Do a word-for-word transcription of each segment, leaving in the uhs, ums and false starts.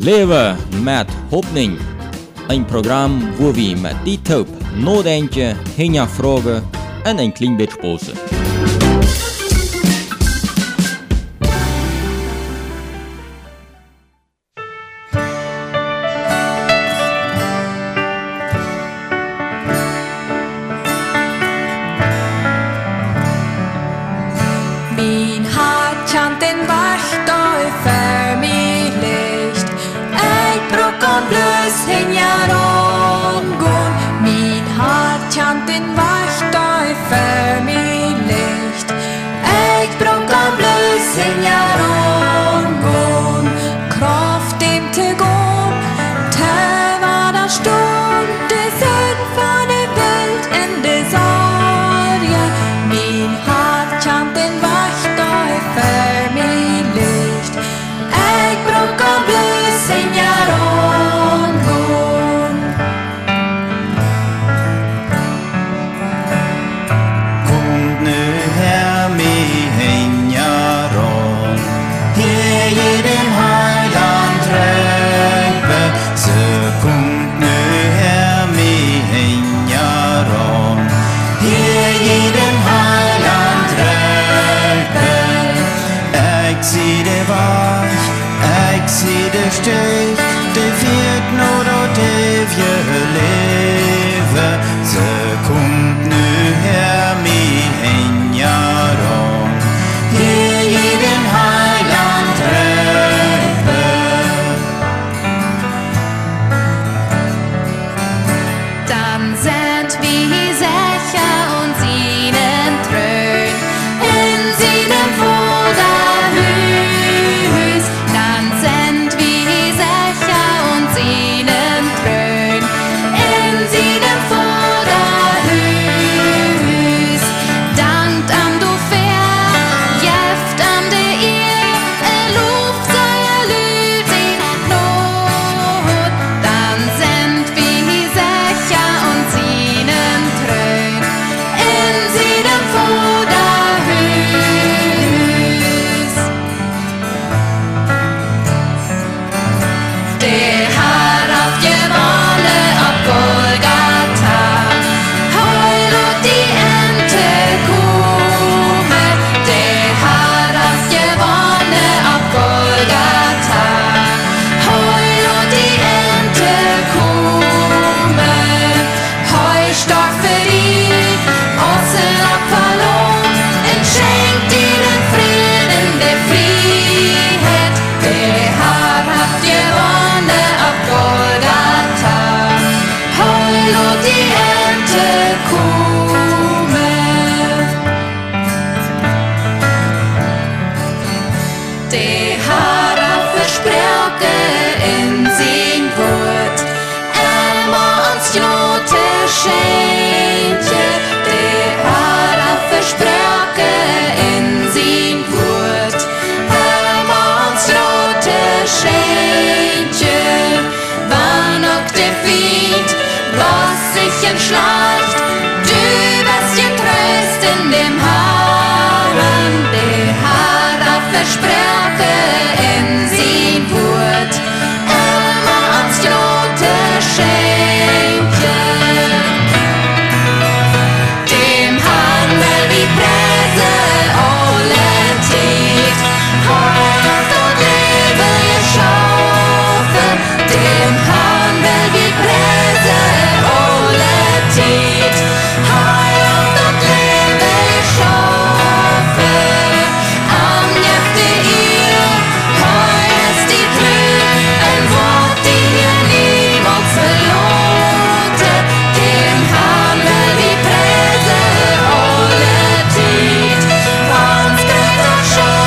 Leven met Hoffnung. Een programma waar we met die top nadenken, hinterfragen en een klein beetje posen. Min hart kan den wacht och för mig licht. Ej bråkar blös hänger omgång. Min hart kan den wacht och för mig licht. Ej bråkar blös hänger omgång. Kraft dem till gång. Tävar där stund. Det sen för det vält en det sorge. Min hart kan den wacht och för mig licht. Ej bråkar blös hänger omgång. Kom nu här med hängaron. Här ger den heiland träppe. Så kom nu här med hängaron. Här ger den heiland träppe. Jag ser det vach, jag ser det steg. Det wird nur och det wir leve. Så kom nu här med hängaron. Här ger den heiland träppe. Dann sind wir sicher uns ihnen trön, in seinem Vorderhus. Dann sind wir sicher uns ihnen trön, in seinem Vorderhus. Dankt am du fair, jäft am de ihr, er luft sei lüt sin Not. Dann sind wir sicher uns ihnen trön, in seinem Vorderhus. Der har haft gevalle av Golgata, heil och de inte kommer. Der har haft gevalle av Golgata, heil och de inte kommer. Heil stark för er, ossen och ballong, en skänk till den freden, det frihet. Der har haft gevalle av Golgata, heil och de inte kommer. Det har han versproken in sin Wort, einmal ans Knote schenke. Det har han versproken in sin Wort, einmal ans Knote schenke. Wann och det fint, was sich entschleicht, du wirst getröst in dem Herren. Det har han versproken in sin Wort, einmal ans Knote schenke. Dem Herrn will vi präse alle tid, halt och leve geschaffen. Dem Herrn will vi präse alle tid, halt och leve geschaffen. Am efter er, höjs die Trüb, ein Wort dir niemals verloren. Dem Herrn will vi präse alle tid, hans gröt och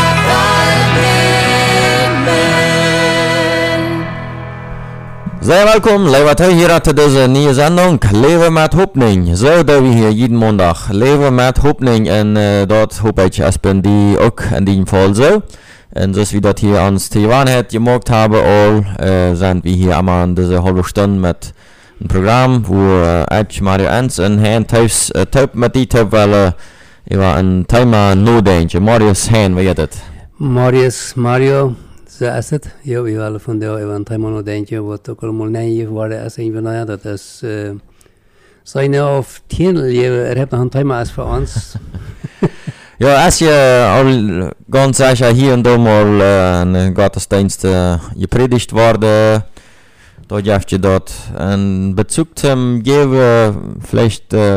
Schöpferhimmel. Sehr willkommen, liebe Zuhörer, zu dieser neuen Sendung Leven met Hoffnung. So, da wir hier jeden Montag Leven met Hoffnung und äh, dort hoffe ich, es bin die auch in diesem Fall so. Und so wie das hier ans Taiwan hat gemacht habe, all, äh, sind wir hier einmal in dieser halben Stunde mit einem Programm, wo äh, ich, Mario Enz und Herrn Taus äh, Taub mit die Taub, weil äh, über ein Thema nachdenken. Marius Herrn, wie geht das? Marius, Mario, Zo is het. Ja, we willen van de even drie maanden denken, wat ook allemaal nee geworden is. En nou ja, dat is... Uh, zijn nou of tien, je hebt nog een thema als voor ons. Ja, als je al ganz sicher hier und da mal uh, een Gottesdienst uh, gepredigt wurde, dort hast je dort einen Bezug zum geben, vielleicht, uh,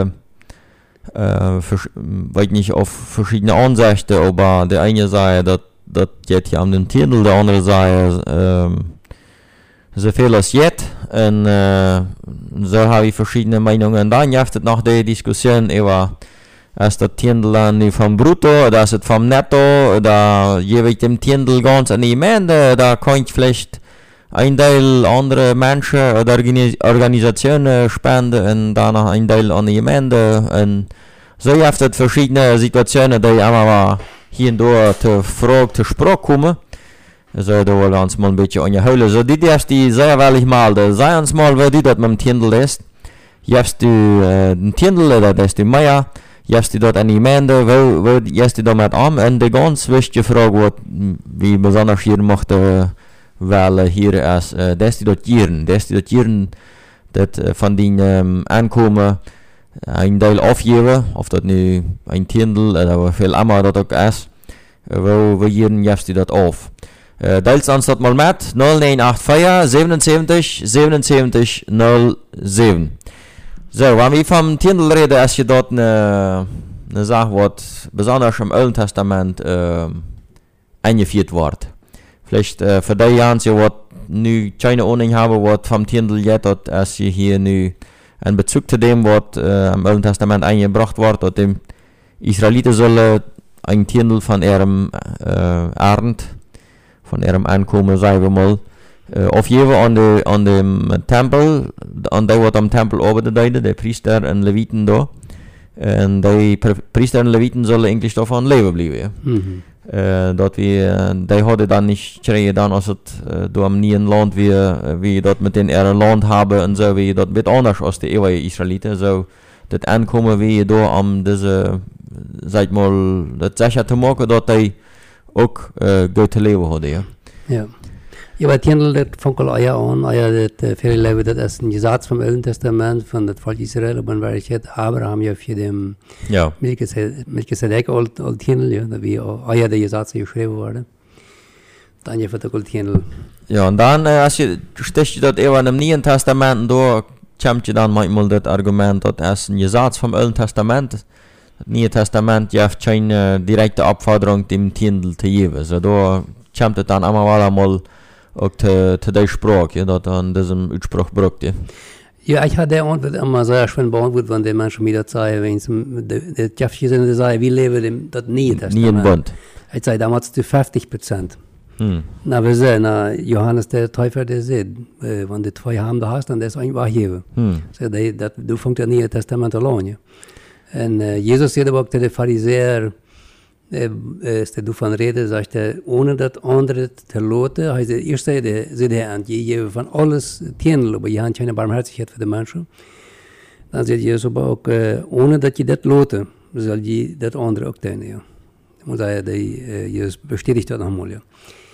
uh, vers- weiß nicht, auf verschiedene Ansichten, aber der eine sagt, dass das geht hier an den Titel, der andere sagt, uh, so viel als jetzt, und uh, so habe ich verschiedene Meinungen. Dann hast du nach der Diskussion über ist das Tiendel nu vom Brutto, oder ist es vom Netto, oder gebe ich dem Tiendel ganz an die Gemeinde, da kann ich vielleicht ein Teil andere Menschen oder Organis- Organisationen spenden und danach ein Teil an die Gemeinde. Und so gibt es verschiedene Situationen, die immer hier und da zur Frage, zur Sprache kommen. So, da wollen wir uns mal ein bisschen anholen. So, die darfst du sehr wellig mal, da sei uns mal, wer du das mit dem Tiendel ist. Jetzt du äh, den Tiendel, oder das ist die Meier. Jetzt dort an die Gemeinde, wo, wo jetzt damit an? Und die ganz wichtige Frage, wat, wie besonders hier mochte, weil hier ist, äh, dass die dort jieren, dass die dort jieren, dat äh, von den ähm, Einkommen ein Teil aufgeben, ob das nu ein Tiendel oder viel immer das auch ist, äh, wo wir jieren jetzt die dort auf. Äh, Teils uns dort mal mit, null neun acht vier siebenundsiebzig siebenundsiebzig null sieben. So, wenn wir vom Tiendel reden, ist hier dort eine, eine Sache, was besonders im Alten Testament äh, eingeführt wird. Vielleicht äh, für die Jahre, die was nu keine Ahnung haben, was vom Tiendel jetzt, ist hier nu ein Bezug zu dem, was äh, im Alten Testament eingebracht wird, dass die Israeliten sollen ein Tiendel von ihrem äh, Ernt, von ihrem Einkommen, sagen wir mal, Uh, of je aan, de, aan de tempel, aan die wat am tempel arbeiten, de priester en levieten daar. En die priester en levieten zullen eigenlijk daarvan leven blijven. Mm-hmm. Uh, dat we, uh, die hadden dan niet gekregen dan als het uh, door een nieuw land weer, uh, wie dat met in een land hebben en zo, wie dat bit anders als de eeuwige Israëlieten. Zo, dat aankomen wie door om deze, zeg maar, dat zeker te maken dat die ook uh, goed te leven hadden. Ja. Ja. Ja, bei Tiendel, das fängt all Eier an, Eier, das viele Leute, das ist ein Gesetz vom Alten Testament, von das Volk Israel, aber weil ich jetzt Abraham ja für den Ja. Melchisedek all Tiendel, ja, da wie Eier der Gesetze geschrieben wurde. Dann ja für das all Tiendel. Ja, und dann, äh, als je stehst du dort eben im Neuen Testament, da kommt je dann manchmal das Argument, dass es ein Gesetz vom Alten Testament, das Neue Testament, ja, keine direkte Abforderung dem Tiendel zu geben. Also da kommt es dann einmal einmal auch zu, zu der Sprache, ja, dass an diesem Ausspruch braucht, ja. Ja, ich hatte Antwort immer sehr schön beantwortet, wenn die Menschen mir das sagen, wenn sie, der Jeffrey sagen, wie leben dem, das Neue Testament. Nie in Bund. Ich sage damals zu fünfzig Prozent. Hm. Na, wir sehen, na, Johannes der Täufer, der sagt, äh, wenn du zwei haben da hast, dann ist eigentlich auch hier. Hm. So, das, das, du fängst ja Neue Testament allein, ja. Und äh, Jesus sagt aber auch, der Pharisäer, äh, ist der du von Rede, sagt er, ohne das andere zu loten, heißt der erste, der sagt er, und je geben von alles Tiendel, aber je haben keine Barmherzigkeit für die Menschen. Dann sagt Jesus aber auch, äh, ohne dass je das loten, soll je das andere auch tun, ja. Ich muss sagen, die, äh, Jesus bestätigt das nochmal, ja.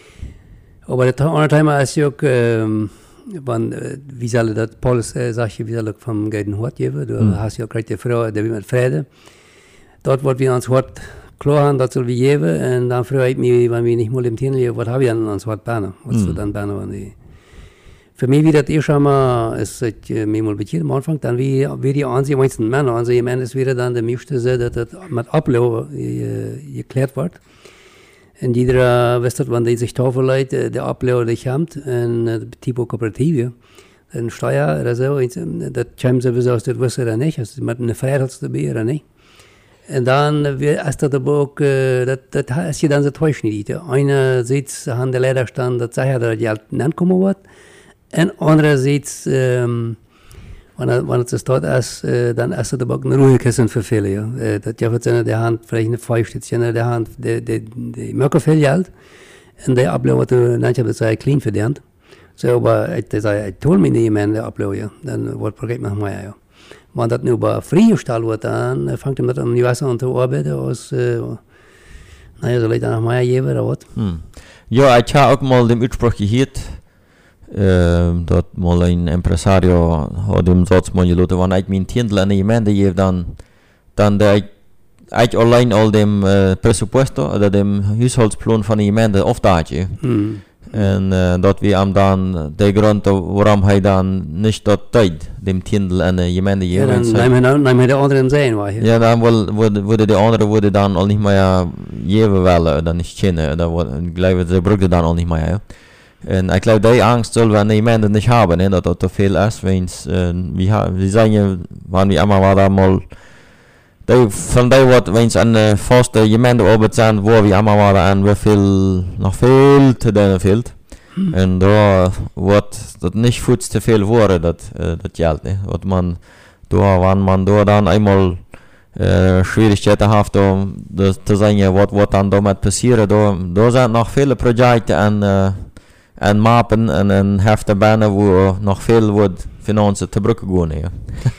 Aber das andere Thema ist ja auch, ähm, wann, äh, wie soll das, Paulus äh, sagt, wie soll das vom Geiden Hort geben, du mm. hast ja gerade die Frau, der will mit Frieden. Dort wird wir ans Hort klar haben, das soll wir geben, und dann frage ich mich, wenn wir nicht mal im Tiendel, was habe ich dann ans Hort Berner? Was mm. dann Berner, wenn die, für mich wie das eh schon mal, es ist äh, mir mal bekannt am Anfang, dann wie, wie die Ansicht, meisten Männer, also ich meine, es wäre dann der Möchte, dass das mit Ablauf äh, geklärt wird. Und jeder weiß, wenn die sich taufen leute, der Ablauf, der kommt, und äh, Tipo Kooperative, dann Steuer oder so, das kommt sowieso aus der Wüste oder nicht, also mit einer Freiheit dabei oder nicht. Und dann ist das aber auch, äh, das, das ist ja dann so täuschend. Einerseits haben die Leiterstand, das sagt, dass die halt nicht kommen wird, und andererseits, ähm, wenn, wenn es dort ist, äh, dann ist das aber auch eine Ruhekissen für viele. Ja. Äh, das gibt es in der Hand, vielleicht eine Feuchtstützchen in der Hand, die, die, die Möcke viel Geld, und der Ablauf, manche haben das clean für die Hand. So, aber ich sage, ich tue mir nicht mehr in der Ablauf, ja. Dann wird Projekt machen wir ja. Wenn das nur über freigestellt wird, dann fängt er mit einem Gewässer an zu arbeiten, aus, äh, naja, so Leute nach Meier geben oder was. Hm. Ja, ich habe auch mal den Ausspruch gehört, äh, dort mal ein Impresario hat dem Satz mal gelassen, wenn ich mein Tindel an die Gemeinde gebe, dann, dann der ich, ich allein all dem äh, Pressupuesto oder dem Haushaltsplan von der Gemeinde aufdache. Mm. Und äh, dort wir am dann der Grund, warum er dann nicht dort Zeit dem Tindel an die Gemeinde Ja, geben. dann nehmen wir, nehmen wir die anderen sehen, war hier. Ja, dann wohl, wurde, wurde der andere wurde dann auch nicht mehr geben wollen oder nicht kennen. Oder wurde, ich glaube, sie brauchte dann auch nicht mehr. Ja. Und ich glaube, die Angst soll wir die Gemeinde nicht haben, ne, dass das zu viel ist. Wenn äh, wir, wir sagen ja, wenn wir einmal war da mal, die, von dem, wenn es eine feste Gemeindearbeit sind, wo wir einmal waren, wie viel, noch viel zu denen fehlt. Hm. Und da wird das nicht viel zu viel wurde, das, äh, das Geld. Ne? Wat man, da, wenn man da dann einmal äh, Schwierigkeiten hat, da, das, zu sagen, was wird dann damit passieren, da, da sind noch viele Projekte an, äh, an Mappen und an Heftenbahnen, wo noch viel wird Finanzen zu Brücke gehen. Ja.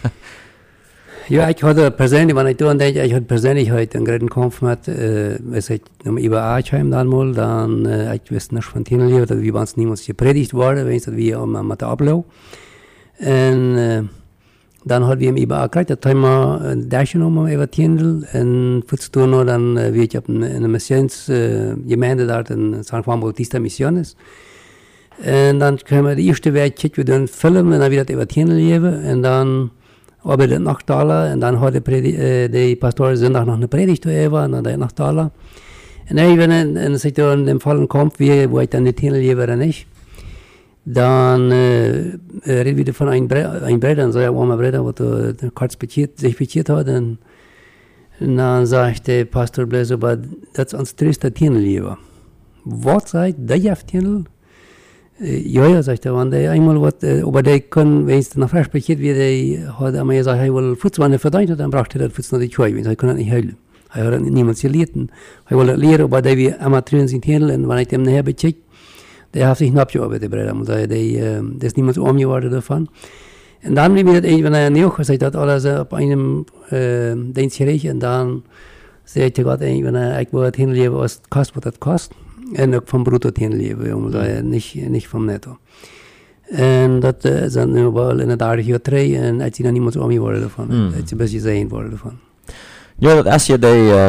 Ja, ich hatte persönlich, wenn ich daran denke, ich hatte persönlich heute einen großen Kampf mit, äh, was ich über Archheim dann mal, dann, äh, ich wusste nicht von Tinel, dass wir uns niemals gepredigt worden, wenn es wie am mit der Ablauf. Und äh, dann hat wir ihm über gekriegt, das Thema ein durchgenommen über Tinel, und kurz noch dann, äh, wie ich habe eine, eine Missionsgemeinde äh, dort in San Juan Bautista Misiones. Und dann können wir die erste Werk, wir dann filmen, und dann wieder über Tinel geben, und dann aber dann nach Tala, und dann hat die, Predi äh, die Pastor Sonntag noch eine Predigt über, und dann nach Tala. Und dann, wenn es sich in dem Fall kommt, wie, wo ich dann die Titel gebe oder nicht, dann äh, reden wir von einem Bruder, ein Bruder, so ein armer Bruder, der kurz bekiert, sich bekiert hat, und, und dann sagt der Pastor Bläser, aber das ist uns tröster Titel geben. Was sagt der auf Titel? Ja, ja, sagt er, wenn der einmal was, äh, aber der kann, wenn es nach frisch bekiert wird, der hat einmal gesagt, er will Fuß, wenn er verdient hat, dann braucht er das Fuß noch die Scheu, er kann das nicht heilen. Er hat niemals gelitten. Er will das lehren, aber der wie Amateur sind Händler, und wenn ich dem nachher bekickt, der hat sich nicht abgearbeitet, der Bruder, der, der, der ist niemals arm geworden davon. Und dann, wie mir das, wenn er nicht gesagt hat, alles auf einem äh, Dienst gerecht, und dann sagt er Gott, wenn er, ich will das Händler, was kostet, was das kostet. En ook van bruto tienleven, om dat niet, niet van netto. En dat uh, zijn nu wel in het aardige jaar twee, en het is dan niemand om je worden ervan. Mm. Het is een beetje zijn worden ervan. Ja, dat is je die uh,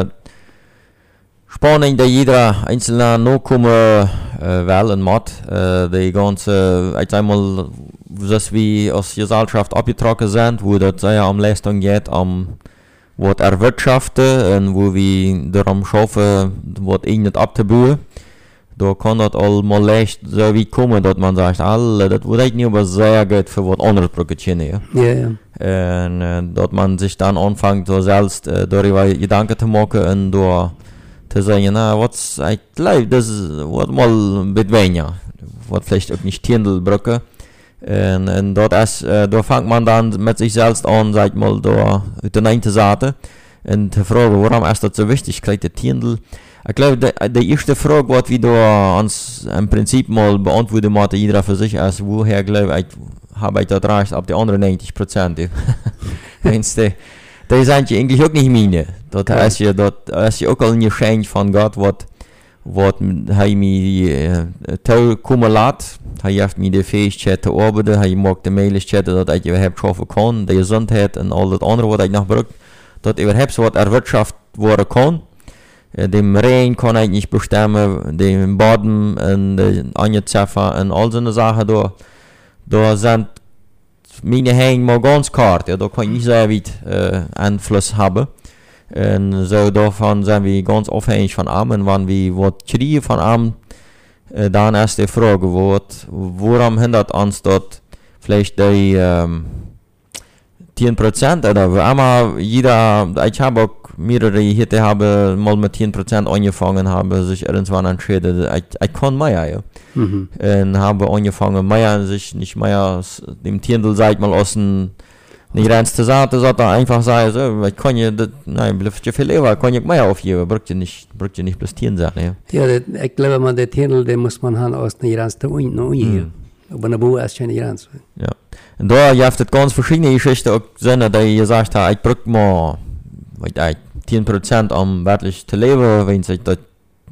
spanning die jeder einzelne nokomen uh, wel en mat. Uh, die ganze, uh, eenmaal, zoals we als gezelschap abgetrokken zijn, wo dat ja om leistung gaat, om wat erwirtschaften en wo we erom schaffen, wat één het ab te bouwen. Da kann das allemaal leicht so wie kommen, dass man sagt, alle, das wird eigentlich aber sehr gut für was anderes produzieren. Ja, ja. ja. Und äh, dass man sich dann anfängt, so selbst äh, darüber Gedanken zu machen und da zu sagen, na, was, ich glaube, das wird mal ein bisschen weniger. Wird vielleicht auch nicht Tindelbrücke. Und, und dort ist, äh, da fängt man dann mit sich selbst an, sag mal, da auf der einen Seite und zu fragen, warum ist das so wichtig, kriegt der Tindel. Ich glaube, die, die erste Frage, was wir da uns im Prinzip mal beantworten müssen, jeder für sich ist, woher glaube ich, habe ich das recht auf die anderen neunzig Prozent. die, die sind ja eigentlich auch nicht meine. Das ist ja, das ist ja auch ein Geschenk von Gott, was was er mir äh, kommen lässt. Er hat mir die Fähigkeit zu arbeiten, er mag die Möglichkeit, dass ich überhaupt schaffen kann, die Gesundheit und all das andere, was ich noch brauche, dass überhaupt was erwirtschaftet werden kann. Dem Regen kann ich nicht bestimmen, dem Boden und den Angezapfen und all so eine Sachen, da, da sind meine Hänge mal ganz kalt, ja, da kann ich nicht sehr weit äh, Einfluss haben. Und so davon sind wir ganz abhängig von ihm, und wenn wir was kriegen von ihm, äh, dann ist die Frage, wat, woran hindert uns dort vielleicht die ähm, zehn Prozent oder wo immer jeder, ich habe auch mehrere hier, die haben mal mit zehn Prozent angefangen, haben sich irgendwann entschieden, ich, ich kann mehr, ja. Mhm. Und haben angefangen, mehr sich nicht mehr dem Tindel, sag ich mal, aus dem nicht ganz zu sagen, dass er einfach sagen, so, ich kann ja, das, nein, bleibt ja viel lieber, kann ich mehr aufgeben, braucht ja nicht, braucht ja nicht bloß Tieren sein, ja. Ja, das, ich glaube, man, der Tindel, den muss man haben aus nicht ganz zu ungehen. Aber eine Buch ist schon nicht ganz. Ja. Und da gibt es ganz verschiedene Geschichten, auch Söhne, die gesagt haben, ich brauche mal, weiß ich, zehn Prozent um wirklich zu leben, wenn sich das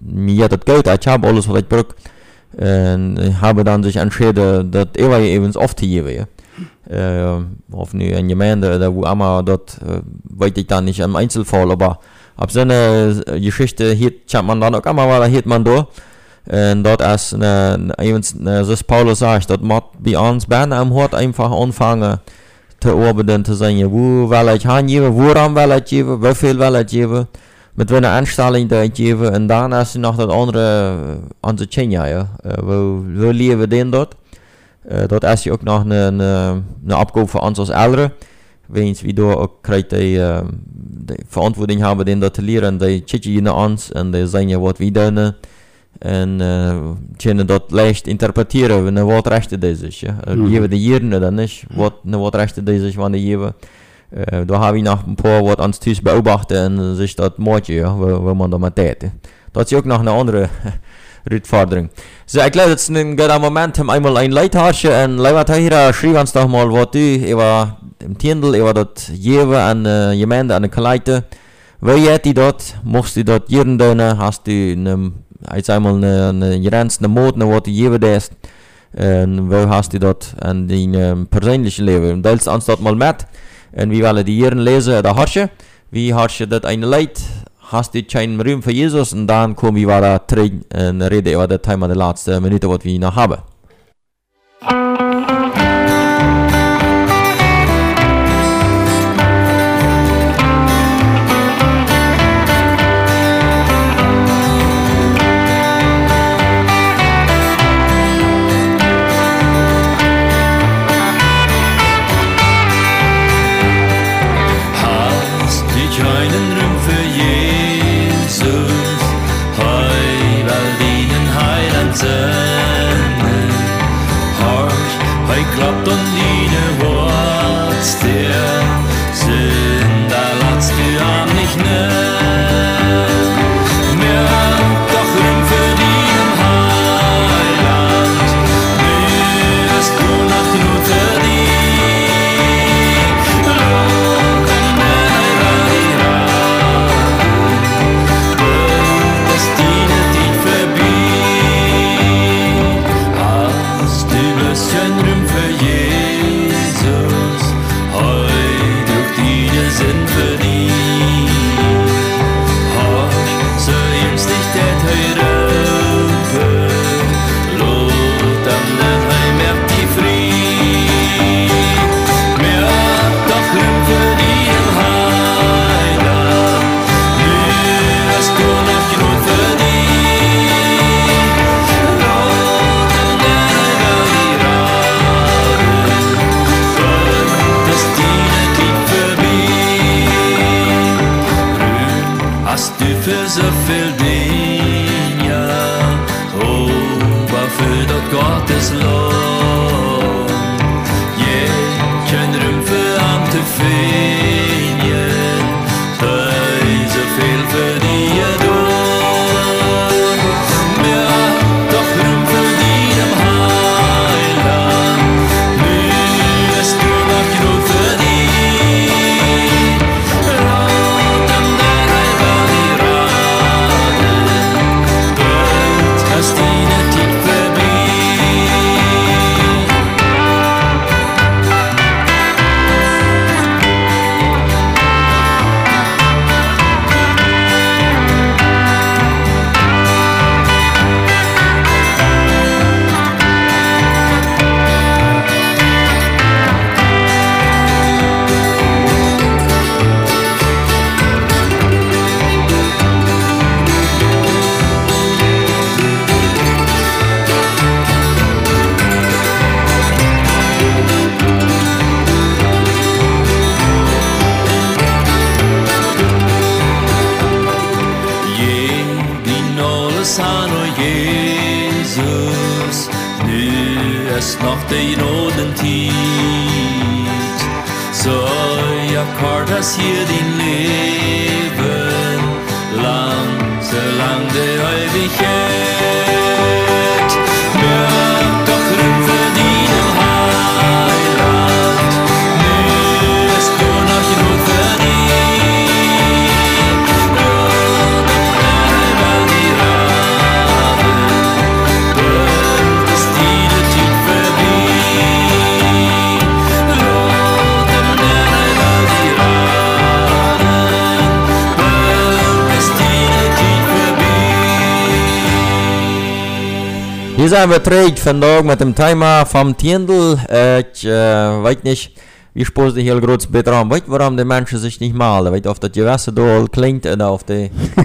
mir das Geld, ich habe alles, was ich brauche. Und ich habe dann sich entschieden, das immer eben oft zu geben. Ja. Äh, auf eine Gemeinde, da wo immer dort, äh, weiß ich dann nicht im Einzelfall, aber ab so eine Geschichte hier hat man dann auch immer, weil da hielt man da. Und dort ist, ne, eben, ne, so Paulus sagt, dort muss bei uns Bern am Hort einfach anfangen zu arbeiten, zu sagen, wo will ich hingeben, woran will ich geben, wie viel will ich geben, mit welcher Einstellung da ich gebe, und dann ist noch das andere an der Kenia, ja, wo, wo leben wir denn dort? Uh, dort ist ja auch noch eine, eine, eine Abgabe für uns als Eltern. Wenn wir da auch kriegt die, uh, die Verantwortung haben, den dort zu lernen, die schicken nach uns und die sagen ja, was wir tun. Und uh, können dort leicht interpretieren, wenn ein Wort rechte das ist. Ja. Mhm. Geben die Jeden oder nicht, was ein Wort rechte das ist, wann die geben. Uh, da habe ich noch ein paar, was uns Tisch beobachten und sich dort morgen, ja, wo, wo man da mal tät. Das ist ja auch noch eine andere Herausforderung. So, ich glaube, jetzt in diesem Moment haben wir einmal ein Leitharsche und Leiva Tahira schrieb uns doch mal, was du über im Tindel, über das Jewe an die Gemeinde, an die Kaleite. Wo geht die dort? Musst du dort jeden dönen? Hast du eine, ich sag mal, eine, eine Grenze, eine Mode, was du Jewe ist? Und wo hast du dort an dein persönliches Leben? Teilst uns dort mal mit. Und wir wollen die Jeren lesen, der Harsche. Wie Harsche das eine Leit? Hast du keinen Ruhm für Jesus und dann kommen wir wieder zurück und reden über das Thema der letzten Minute, was wir noch haben. Hast du keinen Ruhm für Jesus? Hei, weil dienen Heiland senden. Horch, hei klappt und diene Worts der sind, da latzt du an nicht nennen. Mir habt doch Ruhm für dienen Heiland, mir ist du nach nur für die. Für so viel Dinge, aber für dort Gottes Lohn. Je kein Ruhm für Amt zu finden, für so viel für die Adon. Mir doch Ruhm für die im Heiland, mir ist du noch genug für die. Noch den roten Tiet, so ja kort das hier dein Leben, lang, so lang der Ewigkeit. Mir doch Ruhm für deinen Heiland, mir ist du noch genug für dich. Oh, dann die Hier sind wir trägt vandaag met dem Thema vom Tiendel. Ich äh, weet nicht, wie spost die heel groot beter weet waarom die Menschen sich nicht malen. Weet of dat Gewässer da klingt oder auf die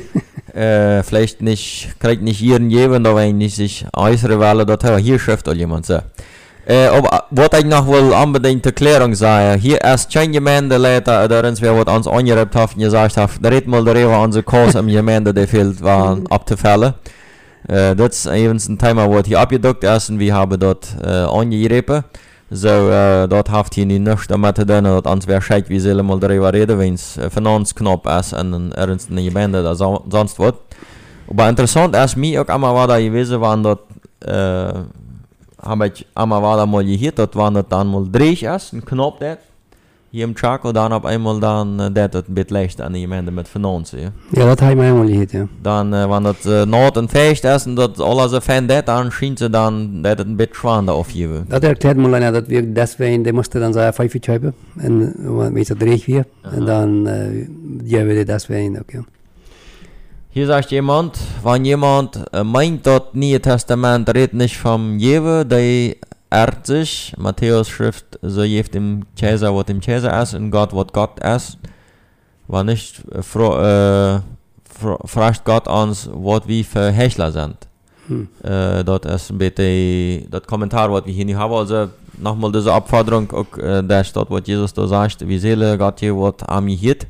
äh, vielleicht nicht, kriegt nicht jeden geben, da wenn nicht sich äußere Welle, das hier schrift all jemand so. Äh, aber was ich noch wohl unbedingt Erklärung sagen, hier ist kein Gemeinde leider, da uns wer was uns angerebt hat und gesagt hat, da redet mal darüber unsere Kurs im Gemeinde, der fehlt, waren abzufällen. Äh, das ist eben ein Thema, was hier abgedruckt ist und wir haben dort äh, angerebt. So, äh, dort haft hier nicht nichts damit zu tun, dass uns wer scheit, wie sollen mal darüber reden, wenn es äh, finanzknapp ist und ernst in der Gemeinde oder so, sonst was. Aber interessant ist mir auch einmal war da gewesen, waren dort, äh, habe ich einmal war da mal gehört, dort waren dort dann mal drei ist, ein Knopf dort, hier im Chaco, dann auf einmal dann, äh, dort ein bisschen leichter an die Gemeinde mit Finanzen, ja. Ja, das habe ich mir einmal gehört, ja. Dann, äh, wenn das äh, Nord und Fecht ist und das alles so fan dort, dann schien sie dann, dort ein bisschen schwander aufgeben. Das erklärt mal einer, dass wir deswegen, der musste dann sagen, fünf schreiben, und wenn es drei wir, und dann, äh, ja, wir deswegen, okay. Hier sagt jemand, wenn jemand äh, meint, das Neue Testament redet nicht vom Jewe, der ehrt sich, Matthäus schrift, so jeft dem Käser, was dem Käser ist, und Gott, was Gott ist, war nicht, äh, fro, äh, fro, fragt Gott uns, was wir für Hechler sind. Hm. Äh, das ist ein bisschen, das Kommentar, was wir hier nicht haben, also nochmal diese Abforderung, auch, äh, das dort, was Jesus da sagt, wie Seele Gott hier, was am hielt.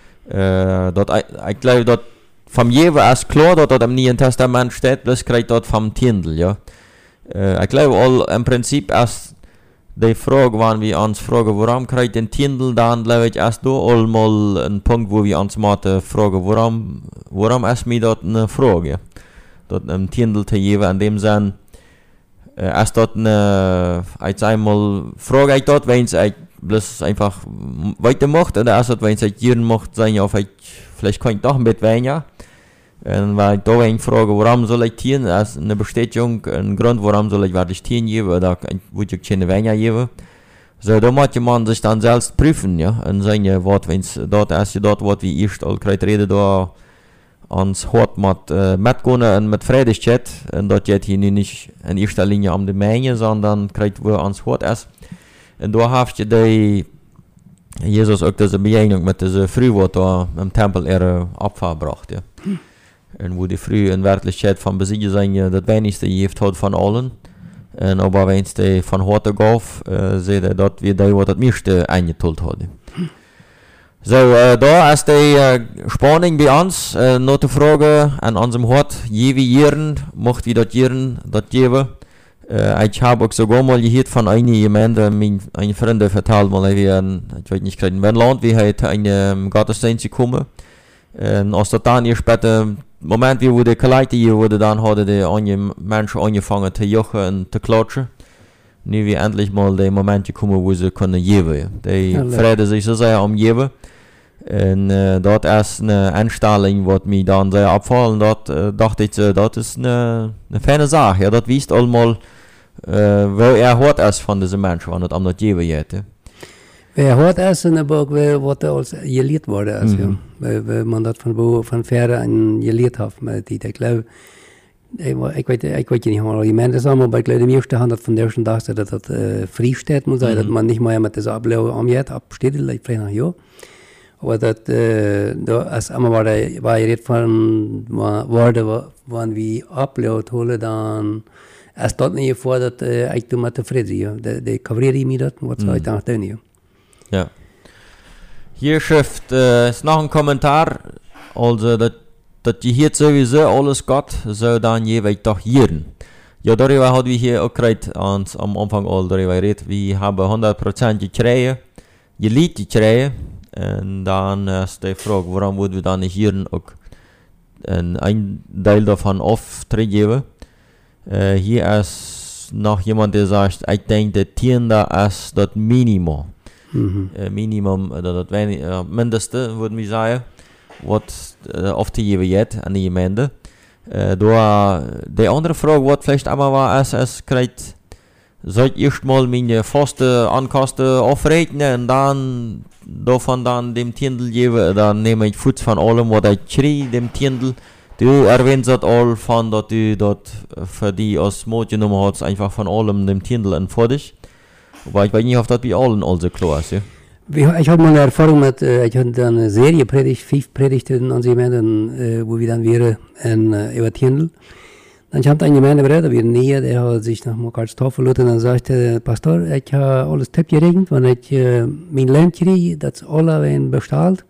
Äh, dort, ich, ich glaube, dort vom Jewe ist klar, dass dort im Neuen Testament steht, bloß kriegt dort vom Tiendel, ja. Äh, ich glaube, all, im Prinzip ist die Frage, wenn wir uns fragen, warum kriegt den Tiendel, dann glaube ich, ist da all mal ein Punkt, wo wir uns mal fragen, warum, warum ist mir dort eine Frage, ja. Dort im Tiendel zu geben, in dem Sinn, äh, ist dort eine, jetzt einmal frage ich dort, wenn es bloß einfach weitermacht, oder ist dort, wenn es jeden macht, sein, ja, vielleicht, vielleicht kann ich doch ein bisschen weniger. Und weil ich da eine Frage, warum soll ich tieren, als eine Bestätigung, ein Grund, warum soll ich wirklich tieren geben, oder würde ich keine weniger geben. So, da muss man sich dann selbst prüfen, ja, und sagen, ja, was, wenn es dort ist, dort, was wie ich all kriegt, rede da, ans Hort mit, äh, mitgehen und mit Freudigkeit, und dort geht hier nicht in erster Linie um die Menge, sondern kriegt, wo ans Hort ist. Und da hast du die, Jesus auch diese Begegnung mit dieser Frau, die da im Tempel ihre Opfer bracht, ja. Hm. Und wo die Frau in Wirklichkeit von Besiegen sein, ja, das wenigste Gift hat von allen. Und aber wenn es die von heute gab, äh, seht ihr dort, wie die, was das meiste eingeteilt hat. Hm. So, äh, da ist die äh, Spannung bei uns, äh, noch die Frage an unserem Hort, je wie Jahren, macht wie das Jahren, das geben. Äh, ich habe auch sogar mal gehört von einer Gemeinde, meine Freunde verteilt mal, wie ein, ich weiß nicht, in welchem Land, wie heute ein Gottesdienst gekommen. Und als das dann hier später, Moment, wie wurde geleitet, hier wurde dann, hadden die andere Menschen angefangen zu jochen und zu klatschen. Nu wie endlich mal der Moment gekommen, wo sie können geben. Die ja, freuen sich so sehr am Geben. Und äh, dort ist eine Einstellung, was mir dann sehr abfallen. Dort äh, dachte ich, das ist eine, eine feine Sache. Ja, das wisst allemaal, äh, wo er hört ist von diesen Menschen, wenn das am das Geben geht. Ja. Wer hört ist in der Burg, was als gelehrt wurde, ist, mhm. ja. Weil, weil man das von, von Fähre an gelehrt hat. Ich glaube, ich, ich, weiß, ich weiß nicht, wie man das sagen, aber ich glaube, im ersten Hand von der ersten Tag, dass das äh, Freisteht muss sein, mhm. dass man nicht mehr mit dieser Ablöse umgeht, absteht, vielleicht nach Jahr. Aber das, äh, da ist einmal war der, war ich von Worte, wann wir Ablöse holen, dann ist das nicht vor, dass äh, ich mit der Friede, ja. Die kavriere mir das, was soll ich dann tun, ja. Ja. Hier schrift, äh, ist noch ein Kommentar, also, dass dat je hier sowieso alles Gott, so dann jeweils doch jeden. Ja, darüber hat wir hier auch gerade am Anfang all darüber geredet, wir haben hundert Prozent gekriegt, je Lied gekriegt, und dann ist die Frage, warum würden wir dann nicht hier auch ein Teil davon aufgeben. Äh, hier ist noch jemand, der sagt, ich denke, der Tiende ist das Minimum. Mhm. Äh, Minimum, oder das äh, Mindeste, würden wir sagen, was äh, aufgegeben wird an die Gemeinde. Äh, da, die andere Frage, was vielleicht einmal war, ist, es kriegt, soll ich erstmal meine faste Ankosten aufrechnen und dann davon dann dem Tiendel geben, dann nehme ich Fuß von allem, was ich kriege, dem Tiendel, Du erwähnst das all von, dass du dort für die aus Mod genommen hast, einfach von allem dem Tindel an vor dich. Wobei ich weiß nicht, ob das bei allen also klar ist, ja? Ich habe mal eine Erfahrung mit, äh, ich hatte eine Serie predigt, fünf Predigten an Gemeinden, äh, wo wir dann wären in äh, über Tindel. Dann kommt ein Gemeindebruder, wir näher, der hat sich nach Karls Tafel und dann sagte, Pastor, ich habe alles Tipp geregnet, wenn ich äh, mein Leben kriege, das alle werden bezahlt.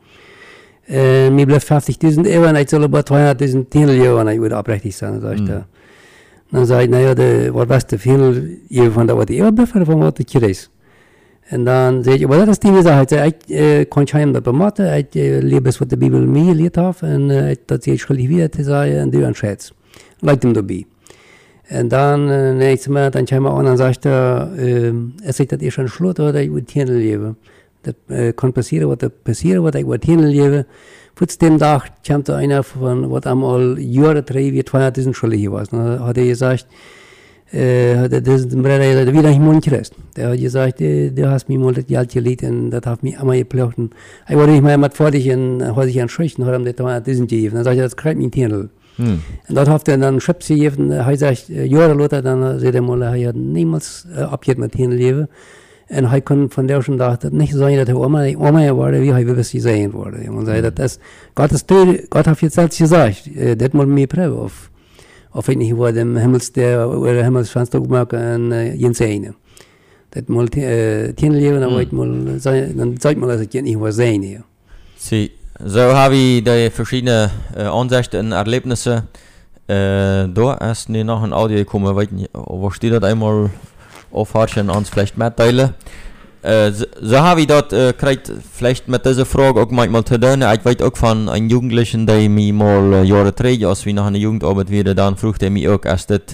Äh, mir bleibt fünfzigtausend Euro und ich soll aber zweihunderttausend Tindel geben, und ich würde abrechtig sein, sagte er. Dann sage ich, naja, was weißt du, viel von der, was ich überbleibt, oder von was ich kriege? En dan zei ik, maar dat is die zaak. Ik uh, kon je hem dat bematten. Ik uh, leer wat de Bibel mij geleerd heeft. En uh, dat zei ik schuldig weer te zeggen. En doe een schets. Lijkt hem daarbij. En dan, uh, nächstes Mal, dann kam er an und sagte, uh, er sagt, dat is een slot, wat ik moet hier leven. Dat uh, kan passeren, wat er passeren, wat ik moet hier leven. Voor den dag kwam er einer van, wat hem al jaren terug weer tweehonderdduizend schuldig was. Dan had hij gezegd, Uh, dat is een breder, dat wil ik niet rest. Der hat gesagt, du hast mir mal das Geld gelegt und das hat mich einmal geplagt. Ich wollte nicht mehr mit fertig und hat sich entschieden und hat ihm das diesen gegeben. Dann sagte er, das kriegt mich Tindel. Hm. Und dort hat er dann Schöpf gegeben, er sagt, Jahre später, dann sagt er mal, er hat niemals äh, abgegeben mit Tindel gegeben. Und er kann von der schon dachte, nicht sagen, dass er Oma, Oma war, wie er wirklich gesehen wurde. Und sagt, das Gott ist toll, Gott hat jetzt selbst gesagt, äh, das muss mir prüfen auf. Of ik niet wat hem hemels der oder hemels Fenster opmaken en uh, jens eine. Dat mal uh, tien leven dan weet mal dan zeigt mal, dass ich nicht was sehen hier. Sie, so habe ich die verschiedenen äh, Ansichten und Erlebnisse. Äh, da ist nicht noch ein Audio gekommen, weiß nicht, wo steht das einmal aufharschen und uns vielleicht mitteilen. Äh, so, so habe ich dort äh, kriegt vielleicht mit dieser Frage auch manchmal zu tun. Ich weiß auch von einem Jugendlichen, der mich mal äh, Jahre trägt, als wir nach einer Jugendarbeit wieder, dann fragt er mich auch, erst das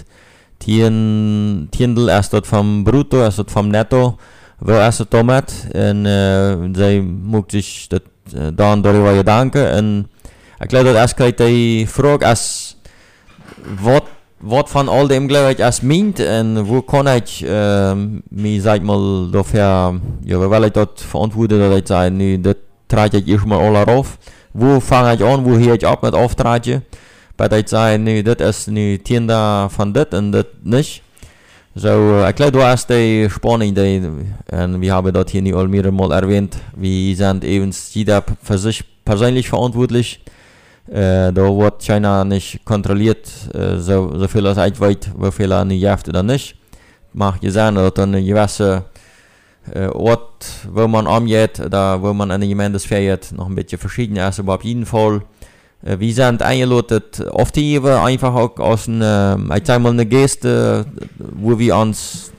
Tiendel, erst das vom Brutto, erst das vom Netto, wo erst das damit, und äh, sie muss sich das, äh, dann darüber gedanken, und ich glaube, das erst kriegt die Frage, als, was Wat van al dem glaube ich als meint en wo kann ich äh, mich sag mal dafür, ja, weil ich dort verantworte, dass ich sage, nee, das trage ich erstmal alle auf. Wo fange ich an, wo höre ich ab mit Auftrage? Weil ich sage, nee, das ist nie Tiender von das und das nicht. So, ich glaube, du hast die Spannung, die, und wir haben dort hier nicht all mehrere Mal erwähnt, wir sind eben jeder für sich persönlich verantwortlich. Äh, da wird China nicht kontrolliert, äh, so, so viel als ich weiß, wie viel er nicht jaft oder nicht. Mag je sein, dass dann eine gewisse äh, Ort, wo man angeht, oder wo man eine Gemeinde feiert, noch ein bisschen verschieden ist, aber auf jeden Fall, äh, wir sind eingeladen, oft hier einfach auch aus einer, ich sag mal, eine Geste, wo wir uns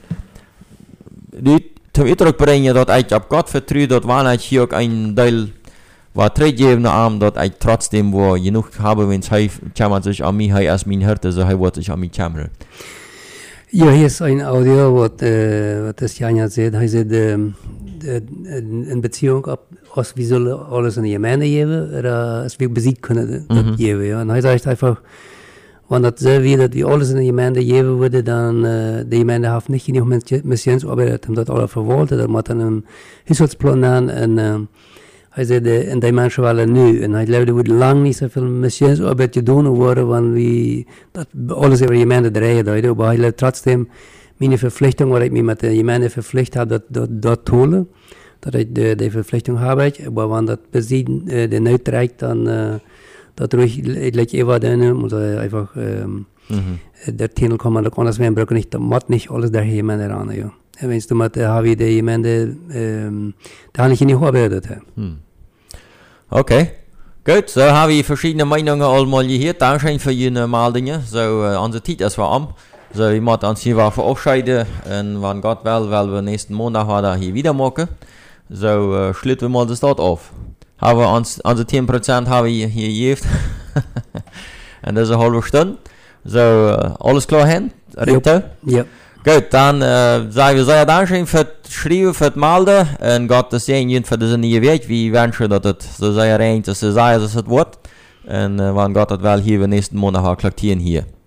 zum Ausdruck bringen, dass ich auf Gott vertraue, dass war ich hier auch ein Teil war träggebende Arm, dass ich trotzdem wo genug habe, wenn es kümmert sich an mich, als mein Hirte, so wird sich an mich kümmern. Ja, hier ist ein Audio, was äh, das Janja sagt, er sagt, äh, in Beziehung ab, was wie soll alles in die Gemeinde geben, oder es wir besiegt können, das mhm. geben, ja. Und er sagt einfach, wenn das so wie, dass wir alles in die Gemeinde geben würde, dann, äh, die Gemeinde hat nicht genug Missionsarbeit, haben das alle verwaltet, dann muss man einen Haushaltsplan nehmen, und, äh, hij zei, de, en die mensen waren nu. En hij geloofde, er wordt lang niet zoveel missionsarbeid gedaan worden, want we dat alles over Gemeinde draaien deden. Maar hij geloofde trotzdem, mijn verplichting, wat ik me met de Gemeinde verplicht heb, dat, dat, dat tolen. Dat ik de, de verplichting heb. Maar wanneer dat bezien uh, de nood reikt, dan uh, dat ruhig, ik leg even doen, moet einfach, um, mm-hmm. der Titel kann man anders werden, braucht nicht, macht nicht alles der Gemeinde ran, ja. Wenn du mit der H W D Gemeinde, ähm, da habe ich nicht gearbeitet. Hm. Okay, gut, so habe ich verschiedene Meinungen einmal gehört. Dankeschön für Ihre Meldungen. So, äh, unsere Zeit ist am. So, ich möchte uns hier verabschieden. Und wenn Gott will, weil wir nächsten Montag wieder hier wieder machen. So, äh, schließen wir mal das dort auf. Haben uns, unsere zehn Prozent habe ich hier gegeben. Und das ist eine halbe Stunde. So, äh, alles klar hin? Ja. Ja. Gut, dann äh, sagen wir sehr Dankeschön für das Schreiben, für das Melden und Gott das Segen für diese neue Weg. Wir wünschen, dass es so sehr rein, dass es sei, dass es wird. Und äh, wenn Gott das will, hier wir nächsten Monat klaktieren hier.